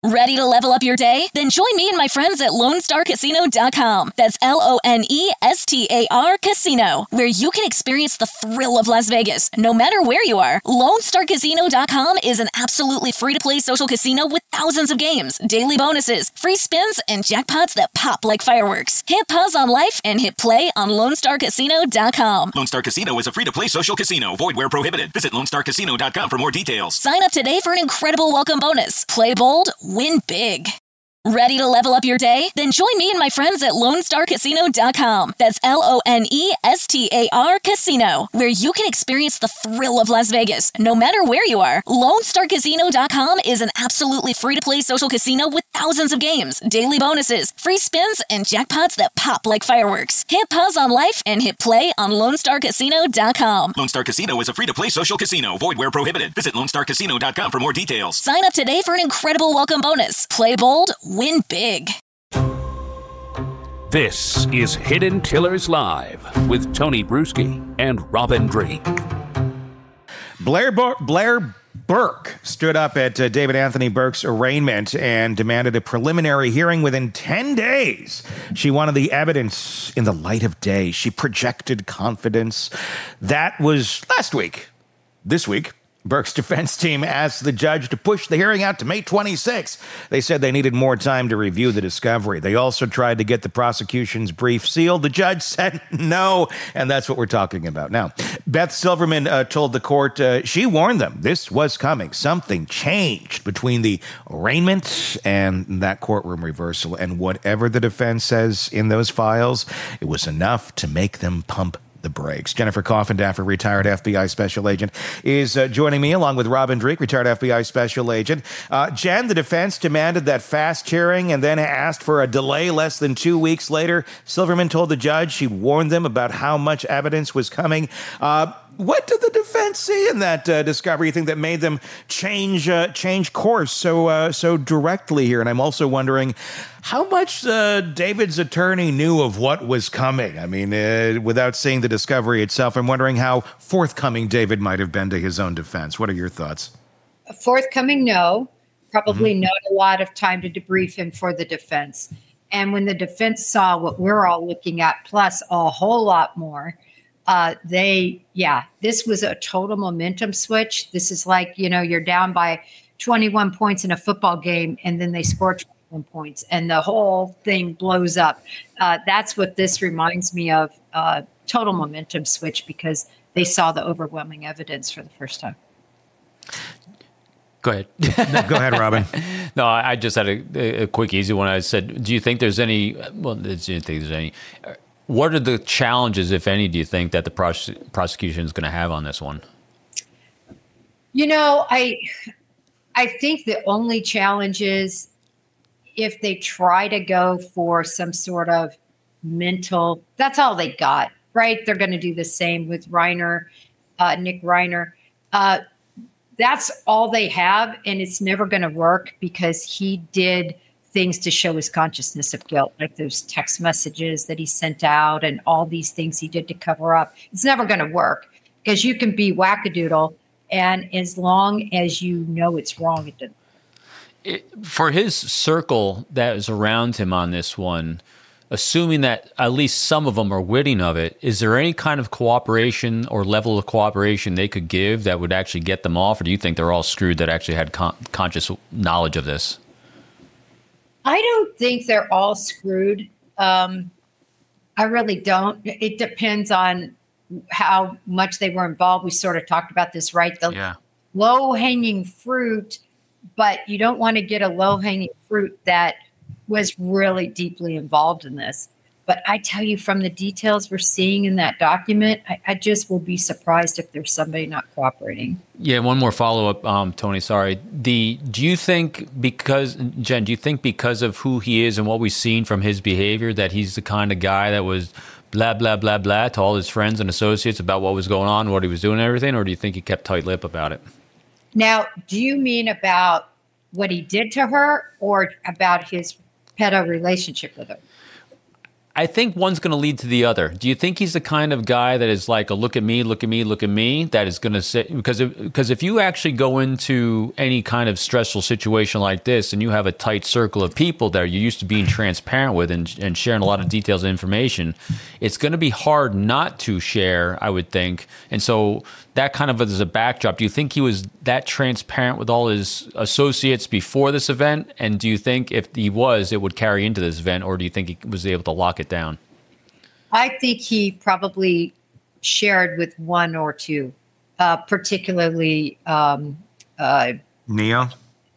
Ready to level up your day? Then join me and my friends at LoneStarCasino.com. That's LoneStar Casino, where you can experience the thrill of Las Vegas, no matter where you are. LoneStarCasino.com is an absolutely free-to-play social casino with thousands of games, daily bonuses, free spins, and jackpots that pop like fireworks. Hit pause on life and hit play on LoneStarCasino.com. Lone Star Casino is a free-to-play social casino. Void where prohibited. Visit LoneStarCasino.com for more details. Sign up today for an incredible welcome bonus. Play bold, win big. Ready to level up your day? Then join me and my friends at LoneStarCasino.com. That's LoneStar Casino, where you can experience the thrill of Las Vegas, no matter where you are. LoneStarCasino.com is an absolutely free-to-play social casino with thousands of games, daily bonuses, free spins, and jackpots that pop like fireworks. Hit pause on life and hit play on LoneStarCasino.com. Lone Star Casino is a free-to-play social casino. Void where prohibited. Visit LoneStarCasino.com for more details. Sign up today for an incredible welcome bonus. Play bold, win big. This is Hidden Tillers Live with Tony Bruschi and Robin Drake. Blair Burke stood up at David Anthony Burke's arraignment and demanded a preliminary hearing within 10 days. She wanted the evidence in the light of day. She projected confidence. That was last week. This week, Burke's defense team asked the judge to push the hearing out to May 26. They said they needed more time to review the discovery. They also tried to get the prosecution's brief sealed. The judge said no, and that's what we're talking about now. Beth Silverman told the court she warned them this was coming. Something changed between the arraignment and that courtroom reversal, and whatever the defense says in those files, it was enough to make them pump the brakes. Jennifer Coffindaffer, retired FBI special agent, is joining me along with Robin Drake, retired FBI special agent. Jen, the defense demanded that fast hearing and then asked for a delay less than 2 weeks later. Silverman told the judge she warned them about how much evidence was coming. What did the defense see in that discovery, you think, that made them change course so directly here? And I'm also wondering how much David's attorney knew of what was coming. I mean, without seeing the discovery itself, I'm wondering how forthcoming David might have been to his own defense. What are your thoughts? Forthcoming, no. Probably not a lot of time to debrief him for the defense. And when the defense saw what we're all looking at, plus a whole lot more, this was a total momentum switch. This is like, you're down by 21 points in a football game and then they score 21 points and the whole thing blows up. That's what this reminds me of, total momentum switch, because they saw the overwhelming evidence for the first time. Go ahead. No, go ahead, Robin. No, I just had a quick, easy one. I said, do you think there's any, what are the challenges, if any, do you think that the prosecution is going to have on this one? I think the only challenge is if they try to go for some sort of mental, that's all they got, right? They're going to do the same with Reiner, Nick Reiner. That's all they have, and it's never going to work because he did things to show his consciousness of guilt, like those text messages that he sent out and all these things he did to cover up. It's never going to work because you can be wackadoodle, and as long as you know it's wrong, it didn't. For his circle that is around him on this one, assuming that at least some of them are witting of it, is there any kind of cooperation or level of cooperation they could give that would actually get them off, or do you think they're all screwed that actually had conscious knowledge of this? I don't think they're all screwed. I really don't. It depends on how much they were involved. We sort of talked about this, right? The low-hanging fruit, but you don't want to get a low-hanging fruit that was really deeply involved in this. But I tell you, from the details we're seeing in that document, I just will be surprised if there's somebody not cooperating. Yeah, one more follow-up, Tony, sorry. Do you think because of who he is and what we've seen from his behavior that he's the kind of guy that was blah, blah, blah, blah to all his friends and associates about what was going on, what he was doing and everything, or do you think he kept tight-lipped about it? Now, do you mean about what he did to her or about his pedo relationship with her? I think one's going to lead to the other. Do you think he's the kind of guy that is like a look at me, look at me, look at me, that is going to say, because if you actually go into any kind of stressful situation like this and you have a tight circle of people that you're used to being transparent with and sharing a lot of details and information, it's going to be hard not to share, I would think. And so that kind of as a backdrop, do you think he was that transparent with all his associates before this event? And do you think if he was, it would carry into this event, or do you think he was able to lock it down? I think he probably shared with one or two, particularly Neo?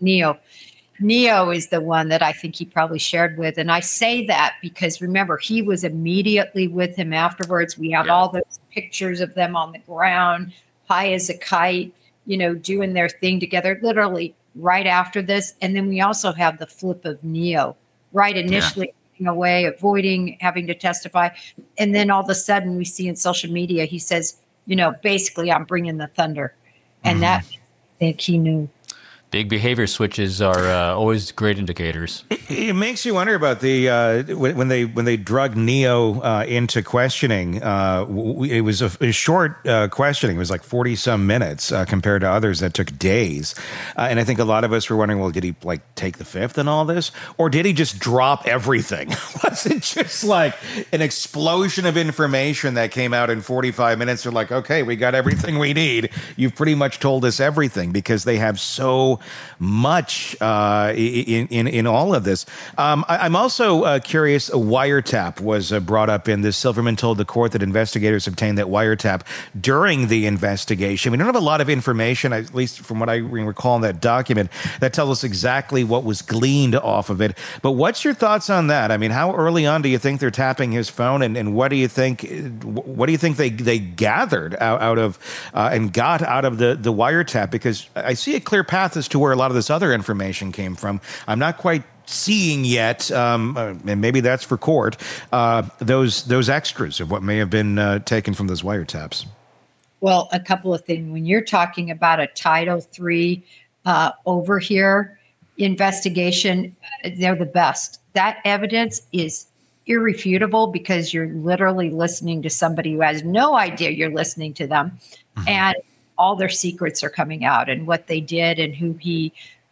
Neo is the one that I think he probably shared with. And I say that because, remember, he was immediately with him afterwards. We have all those pictures of them on the ground, high as a kite, doing their thing together, literally right after this. And then we also have the flip of Neo, right initially away, avoiding having to testify. And then all of a sudden we see in social media, he says, basically, I'm bringing the thunder. And that, I think he knew. Big behavior switches are always great indicators. It makes you wonder about the when they drug Neo into questioning. It was a short questioning. It was like 40 some minutes compared to others that took days. And I think a lot of us were wondering, well, did he like take the fifth in all this, or did he just drop everything? Was it just like an explosion of information that came out in 45 minutes? They're like, okay, we got everything we need. You've pretty much told us everything, because they have so much in all of this. I'm also curious. A wiretap was brought up in this. Silverman told the court that investigators obtained that wiretap during the investigation. We don't have a lot of information, at least from what I recall in that document, that tells us exactly what was gleaned off of it. But what's your thoughts on that? I mean, how early on do you think they're tapping his phone, and what do you think they gathered out of and got out of the wiretap? Because I see a clear path as to where a lot of this other information came from. I'm not quite seeing yet, and maybe that's for court, those extras of what may have been taken from those wiretaps. Well, a couple of things. When you're talking about a Title III over here investigation, they're the best. That evidence is irrefutable, because you're literally listening to somebody who has no idea you're listening to them. Mm-hmm. And all their secrets are coming out, and what they did and who he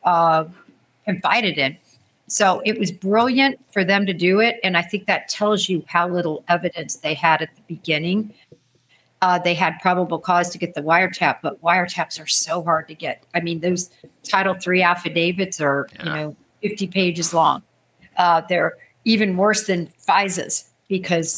confided in. So it was brilliant for them to do it. And I think that tells you how little evidence they had at the beginning. They had probable cause to get the wiretap, but wiretaps are so hard to get. I mean, those Title III affidavits are, 50 pages long. They're even worse than FISA's, because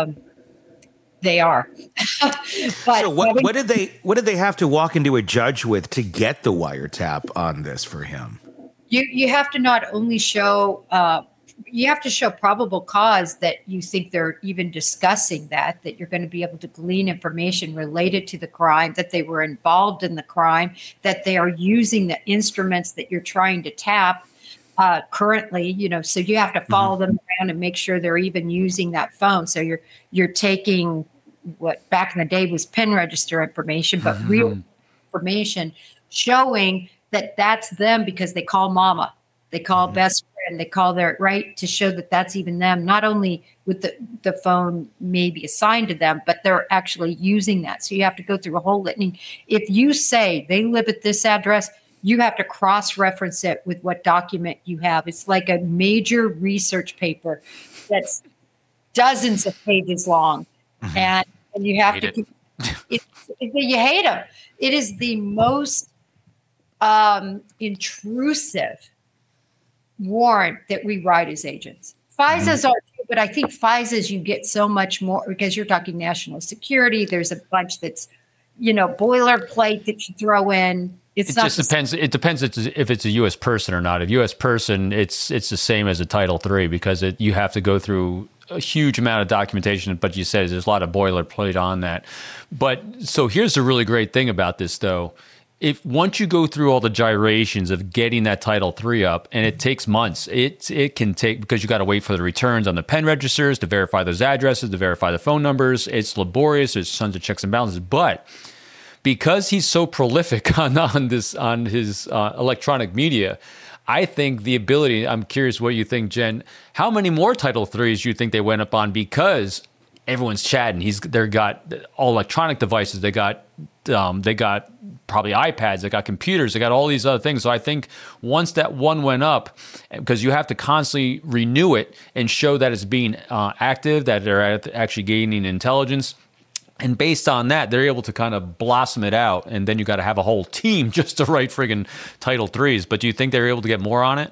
they are. But so what did they have to walk into a judge with to get the wiretap on this for him? You have to not only show you have to show probable cause that you think they're even discussing that you're going to be able to glean information related to the crime, that they were involved in the crime, that they are using the instruments that you're trying to tap currently, so you have to follow them around and make sure they're even using that phone. So you're taking what back in the day was pen register information, but real information showing that that's them, because they call mama, they call best friend, they call their right, to show that that's even them, not only with the phone maybe assigned to them, but they're actually using that. So you have to go through a whole litany. If you say they live at this address, you have to cross-reference it with what document you have. It's like a major research paper that's dozens of pages long. And you have to you hate them. It is the most intrusive warrant that we write as agents. FISA's are too, but I think FISA's you get so much more, because you're talking national security. There's a bunch that's, boilerplate that you throw in. It just depends. It depends if it's a U.S. person or not. If U.S. person, it's the same as a Title III, because you have to go through a huge amount of documentation. But you said there's a lot of boilerplate on that. But so here's the really great thing about this, though. If once you go through all the gyrations of getting that Title III up, and it takes months, it can take, because you got to wait for the returns on the pen registers to verify those addresses, to verify the phone numbers. It's laborious. There's tons of checks and balances, but because he's so prolific on his electronic media, I think the ability, I'm curious what you think, Jen, how many more Title IIIs do you think they went up on? Because everyone's chatting. They got all electronic devices. They got probably iPads. They got computers. They got all these other things. So I think once that one went up, because you have to constantly renew it and show that it's being active, that they're actually gaining intelligence. And based on that, they're able to kind of blossom it out. And then you got to have a whole team just to write friggin' Title IIIs. But do you think they're able to get more on it?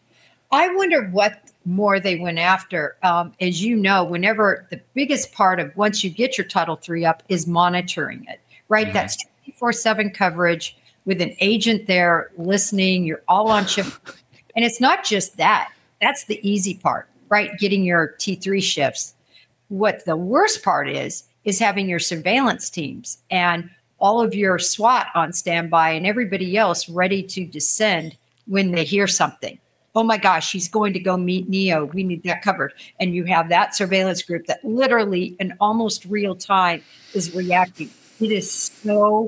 I wonder what more they went after. As you know, whenever the biggest part of once you get your Title III up is monitoring it, right? Mm-hmm. That's 24/7 coverage with an agent there listening. You're all on shift. And it's not just that. That's the easy part, right? Getting your T3 shifts. What the worst part is having your surveillance teams and all of your SWAT on standby and everybody else ready to descend when they hear something. Oh my gosh, he's going to go meet Neo. We need that covered. And you have that surveillance group that literally in almost real time is reacting. It is so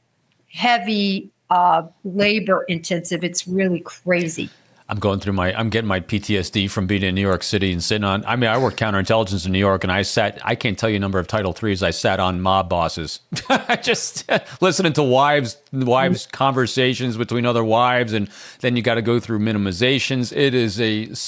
heavy, labor intensive. It's really crazy. I'm getting my PTSD from being in New York City and sitting on, I worked counterintelligence in New York, and I can't tell you a number of Title IIIs I sat on mob bosses. Just listening to wives conversations between other wives, and then you got to go through minimizations. It is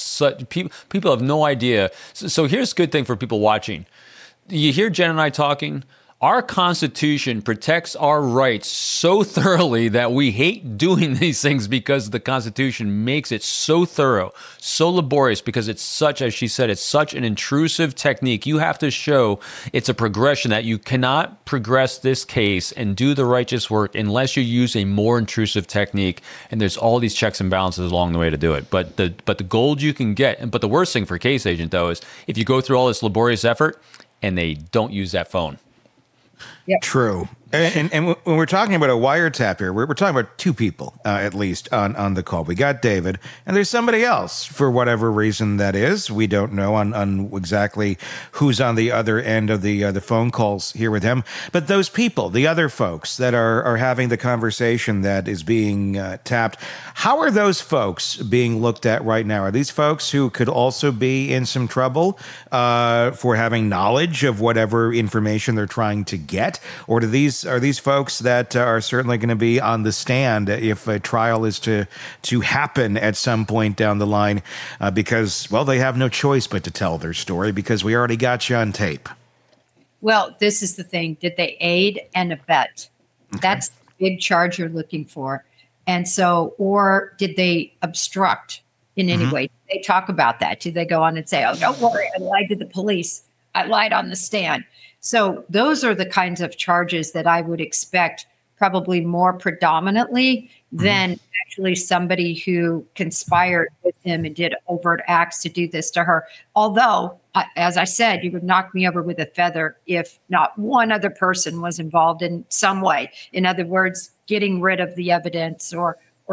people have no idea. So here's a good thing for people watching. You hear Jen and I talking. Our Constitution protects our rights so thoroughly that we hate doing these things because the Constitution makes it so thorough, so laborious, because it's such, as she said, it's such an intrusive technique. You have to show it's a progression, that you cannot progress this case and do the righteous work unless you use a more intrusive technique. And there's all these checks and balances along the way to do it. But the gold you can get, but the worst thing for a case agent, though, is if you go through all this laborious effort and they don't use that phone. Yep. True. And when we're talking about a wiretap here, we're talking about two people, at least, on the call. We got David, and there's somebody else, for whatever reason that is. We don't know on exactly who's on the other end of the phone calls here with him. But those people, the other folks that are having the conversation that is being tapped, how are those folks being looked at right now? Are these folks who could also be in some trouble for having knowledge of whatever information they're trying to get? Or are these folks that are certainly going to be on the stand if a trial is to happen at some point down the line because, well, they have no choice but to tell their story because we already got you on tape? Well, this is the thing. Did they aid and abet? Okay. That's the big charge you're looking for. And so, or did they obstruct in any way? Did they talk about that? Did they go on and say, oh, don't worry, I lied to the police. I lied on the stand. So those are the kinds of charges that I would expect probably more predominantly than actually somebody who conspired with him and did overt acts to do this to her. Although, as I said, you would knock me over with a feather if not one other person was involved in some way. In other words, getting rid of the evidence or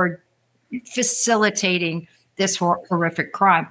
facilitating this horrific crime.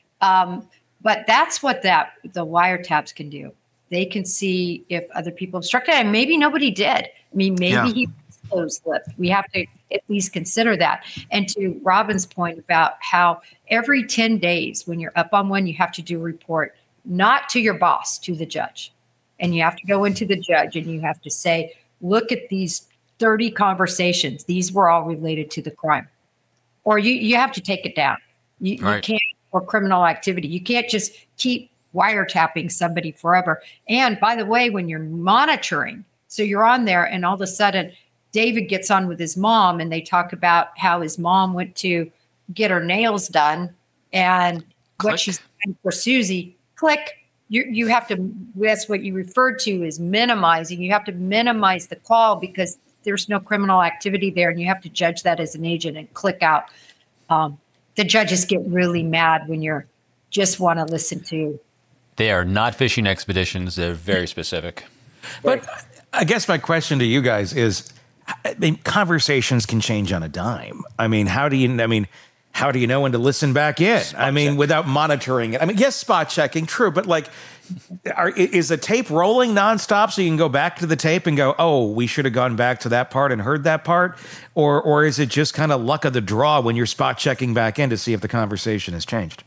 But that's what the wiretaps can do. They can see if other people obstructed, and maybe nobody did. I mean, maybe he was closed-lipped. We have to at least consider that. And to Robin's point about how every 10 days when you're up on one, you have to do a report, not to your boss, to the judge. And you have to go into the judge and you have to say, look at these 30 conversations. These were all related to the crime. Or you have to take it down. You can't, or criminal activity. You can't just keep wiretapping somebody forever. And by the way, when you're monitoring, so you're on there and all of a sudden David gets on with his mom and they talk about how his mom went to get her nails done and what she's done for Susie. Click. You have to, that's what you referred to as minimizing. You have to minimize the call because there's no criminal activity there and you have to judge that as an agent and click out. The judges get really mad when you're just want to listen to. They are not fishing expeditions. They're very specific. But I guess my question to you guys is, conversations can change on a dime. How how do you know when to listen back in? Without monitoring it. Yes, spot checking, true, but like, is the tape rolling nonstop so you can go back to the tape and go, oh, we should have gone back to that part and heard that part? Or is it just kind of luck of the draw when you're spot checking back in to see if the conversation has changed?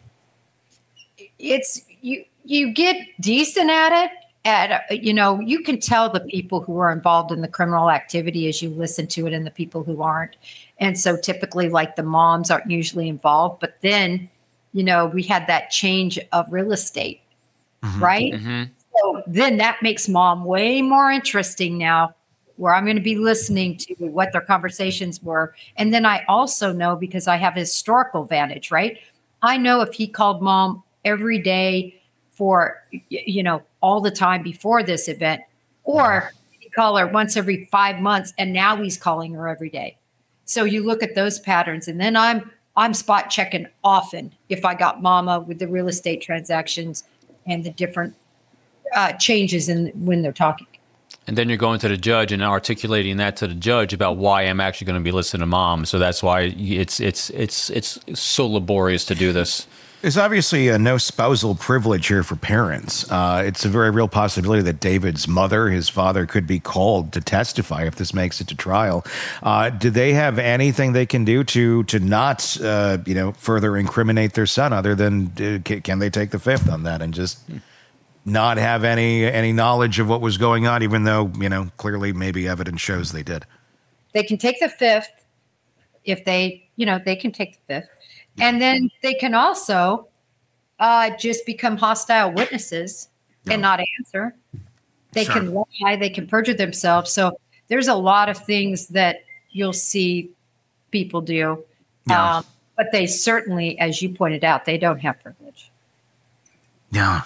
It's you get decent at it. You can tell the people who are involved in the criminal activity as you listen to it and the people who aren't. And so typically, like, the moms aren't usually involved. But then, we had that change of real estate, right? Mm-hmm. So then that makes mom way more interesting now, where I'm going to be listening to what their conversations were. And then I also know, because I have historical vantage, right? I know if he called mom every day for, all the time before this event, or he called her once every 5 months, and now he's calling her every day. So you look at those patterns, and then I'm spot checking often if I got mama with the real estate transactions and the different changes in when they're talking. And then you're going to the judge and articulating that to the judge about why I'm actually going to be listening to mom. So that's why it's so laborious to do this. There's obviously no spousal privilege here for parents. It's a very real possibility that David's mother, his father, could be called to testify if this makes it to trial. Do they have anything they can do to not, further incriminate their son, other than can they take the fifth on that and just not have any knowledge of what was going on, even though, clearly maybe evidence shows they did? They can take the fifth if they can take the fifth. And then they can also just become hostile witnesses and not answer. They can lie. They can perjure themselves. So there's a lot of things that you'll see people do. Yeah. But they certainly, as you pointed out, they don't have privilege. Yeah.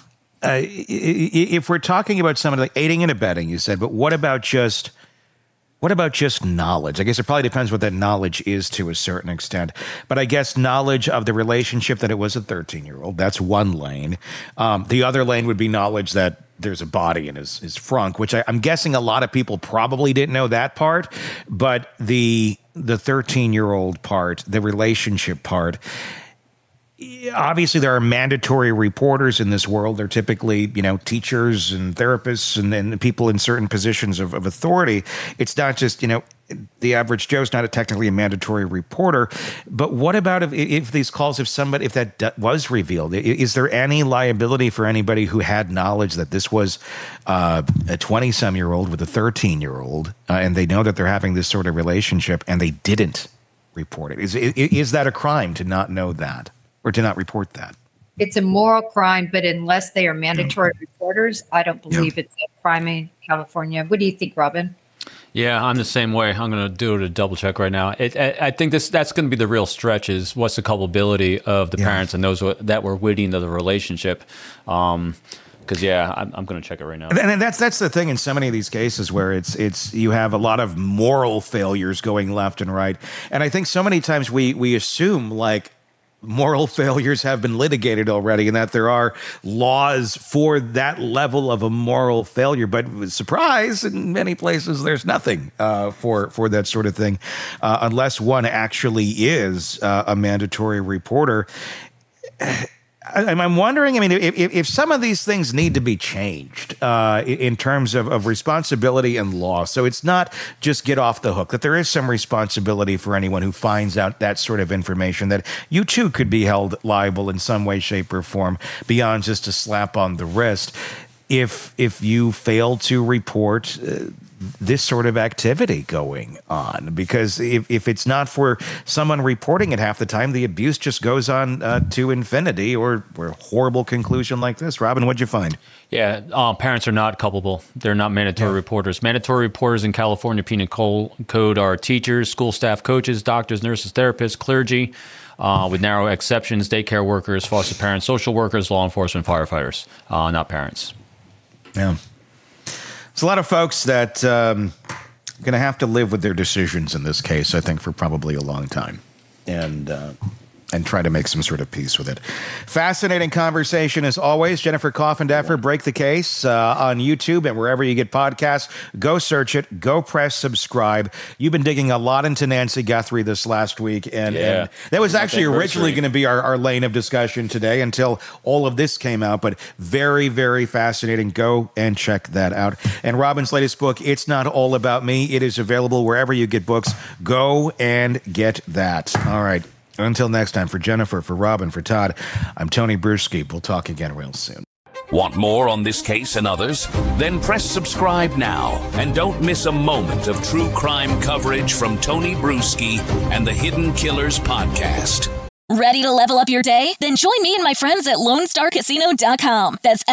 If we're talking about somebody like aiding and abetting, you said, but what about just knowledge? I guess it probably depends what that knowledge is to a certain extent. But I guess knowledge of the relationship that it was a 13-year-old, that's one lane. The other lane would be knowledge that there's a body in his frunk, which I'm guessing a lot of people probably didn't know that part. But the 13-year-old part, the relationship part, obviously there are mandatory reporters in this world. They're typically, teachers and therapists and people in certain positions of authority. It's not just, the average Joe's not technically a mandatory reporter. But what about if these calls, if that was revealed, is there any liability for anybody who had knowledge that this was a 20-some-year-old with a 13-year-old, and they know that they're having this sort of relationship and they didn't report it? Is that a crime to not know that? Or to not report that? It's a moral crime, but unless they are mandatory reporters, I don't believe it's a crime in California. What do you think, Robin? Yeah, I'm the same way. I'm going to do it a double check right now. I think that's going to be the real stretch, is what's the culpability of the parents and those that were witty to the relationship. Because I'm going to check it right now. And that's the thing in so many of these cases where it's you have a lot of moral failures going left and right. And I think so many times we assume like moral failures have been litigated already and that there are laws for that level of a moral failure. But surprise, in many places there's nothing for that sort of thing unless one actually is a mandatory reporter. I'm wondering, if some of these things need to be changed in terms of responsibility and law, so it's not just get off the hook, that there is some responsibility for anyone who finds out that sort of information, that you too could be held liable in some way, shape, or form beyond just a slap on the wrist if you fail to report this sort of activity going on. Because if it's not for someone reporting it half the time, the abuse just goes on to infinity, or a horrible conclusion like this. Robin, what'd you find? Yeah, parents are not culpable. They're not mandatory reporters. Mandatory reporters in California Penal Code are teachers, school staff, coaches, doctors, nurses, therapists, clergy, with narrow exceptions, daycare workers, foster parents, social workers, law enforcement, firefighters, not parents. Yeah. There's a lot of folks that going to have to live with their decisions in this case, I think, for probably a long time. And and try to make some sort of peace with it. Fascinating conversation as always. Jennifer Coffindeffer, Break the Case on YouTube and wherever you get podcasts. Go search it. Go press subscribe. You've been digging a lot into Nancy Guthrie this last week, and that was actually originally going to be our lane of discussion today until all of this came out, but very, very fascinating. Go and check that out. And Robin's latest book, It's Not All About Me. It is available wherever you get books. Go and get that. All right. Until next time, for Jennifer, for Robin, for Todd, I'm Tony Bruschi. We'll talk again real soon. Want more on this case and others? Then press subscribe now and don't miss a moment of true crime coverage from Tony Bruschi and the Hidden Killers podcast. Ready to level up your day? Then join me and my friends at LoneStarCasino.com. That's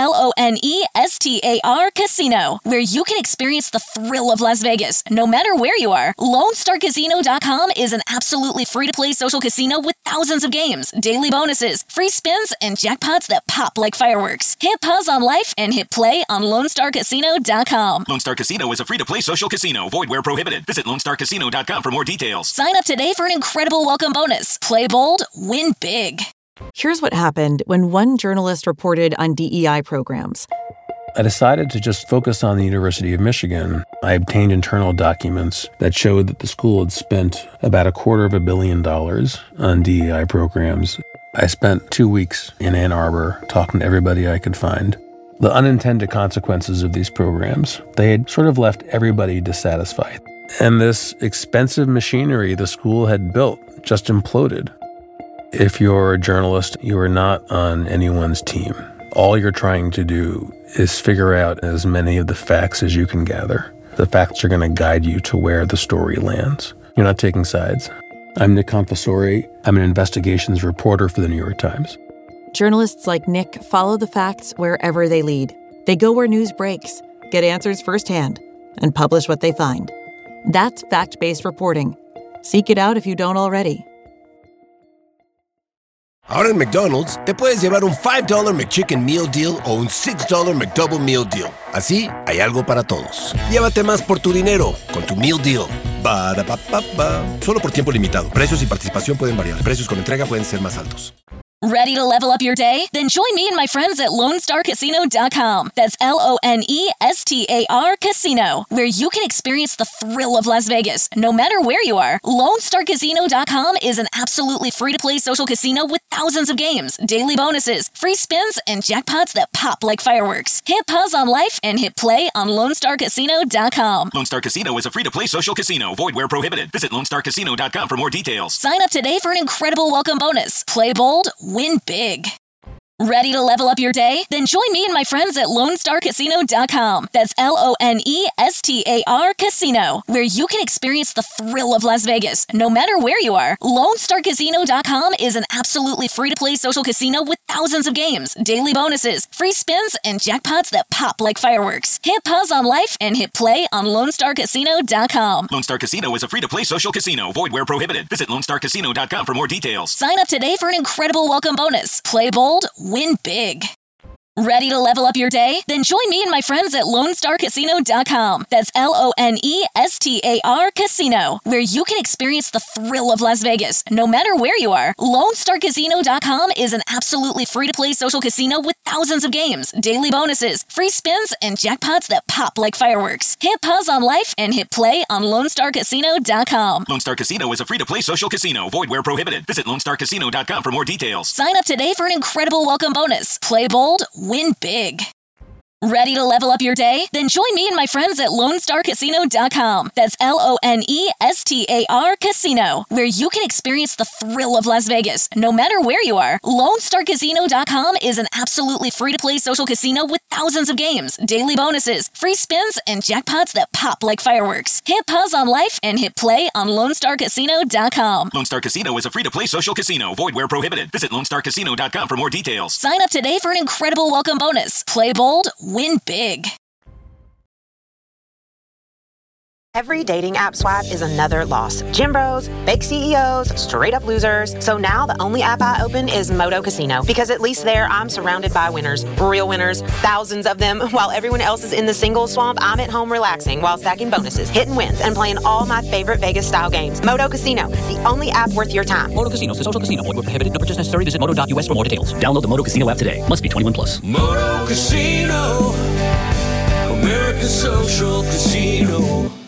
LONESTAR Casino, where you can experience the thrill of Las Vegas, no matter where you are. LoneStarCasino.com is an absolutely free-to-play social casino with thousands of games, daily bonuses, free spins, and jackpots that pop like fireworks. Hit pause on life and hit play on LoneStarCasino.com. Lone Star Casino is a free-to-play social casino. Void where prohibited. Visit LoneStarCasino.com for more details. Sign up today for an incredible welcome bonus. Play bold, win big. Here's what happened when one journalist reported on DEI programs. I decided to just focus on the University of Michigan. I obtained internal documents that showed that the school had spent about $250 million on DEI programs. I spent 2 weeks in Ann Arbor talking to everybody I could find. The unintended consequences of these programs, they had sort of left everybody dissatisfied. And this expensive machinery the school had built just imploded. If you're a journalist, you are not on anyone's team. All you're trying to do is figure out as many of the facts as you can gather. The facts are going to guide you to where the story lands. You're not taking sides. I'm Nick Confessori. I'm an investigations reporter for the New York Times. Journalists like Nick follow the facts wherever they lead. They go where news breaks, get answers firsthand, and publish what they find. That's fact-based reporting. Seek it out if you don't already. Ahora en McDonald's, te puedes llevar un $5 McChicken Meal Deal o un $6 McDouble Meal Deal. Así, hay algo para todos. Llévate más por tu dinero con tu Meal Deal. Ba-da-ba-ba-ba. Solo por tiempo limitado. Precios y participación pueden variar. Precios con entrega pueden ser más altos. Ready to level up your day? Then join me and my friends at LoneStarCasino.com. That's LONESTAR Casino, where you can experience the thrill of Las Vegas, no matter where you are. LoneStarCasino.com is an absolutely free-to-play social casino with thousands of games, daily bonuses, free spins, and jackpots that pop like fireworks. Hit pause on life and hit play on LoneStarCasino.com. Lone Star Casino is a free-to-play social casino. Void where prohibited. Visit LoneStarCasino.com for more details. Sign up today for an incredible welcome bonus. Play bold, win big. Ready to level up your day? Then join me and my friends at LoneStarCasino.com. That's LONESTAR Casino, where you can experience the thrill of Las Vegas, no matter where you are. LoneStarCasino.com is an absolutely free-to-play social casino with thousands of games, daily bonuses, free spins, and jackpots that pop like fireworks. Hit pause on life and hit play on LoneStarCasino.com. Lone Star Casino is a free-to-play social casino. Void where prohibited. Visit LoneStarCasino.com for more details. Sign up today for an incredible welcome bonus. Play bold, win big. Ready to level up your day? Then join me and my friends at LoneStarCasino.com. That's LONESTAR Casino, where you can experience the thrill of Las Vegas, no matter where you are. LoneStarCasino.com is an absolutely free-to-play social casino with thousands of games, daily bonuses, free spins, and jackpots that pop like fireworks. Hit pause on life and hit play on LoneStarCasino.com. Lone Star Casino is a free-to-play social casino. Void where prohibited. Visit LoneStarCasino.com for more details. Sign up today for an incredible welcome bonus. Play bold, win big. Ready to level up your day? Then join me and my friends at LoneStarCasino.com. That's LONESTAR Casino, where you can experience the thrill of Las Vegas, no matter where you are. LoneStarCasino.com is an absolutely free-to-play social casino with thousands of games, daily bonuses, free spins, and jackpots that pop like fireworks. Hit pause on life and hit play on LoneStarCasino.com. Lone Star Casino is a free-to-play social casino. Void where prohibited. Visit LoneStarCasino.com for more details. Sign up today for an incredible welcome bonus. Play bold, win big. Every dating app swipe is another loss. Gym bros, fake CEOs, straight up losers. So now the only app I open is Moto Casino, because at least there I'm surrounded by winners, real winners, thousands of them. While everyone else is in the singles swamp, I'm at home relaxing while stacking bonuses, hitting wins, and playing all my favorite Vegas style games. Moto Casino, the only app worth your time. Moto Casino is a social casino. Void where prohibited. No purchase necessary. Visit moto.us for more details. Download the Moto Casino app today. Must be 21 plus. Moto Casino, America's social casino.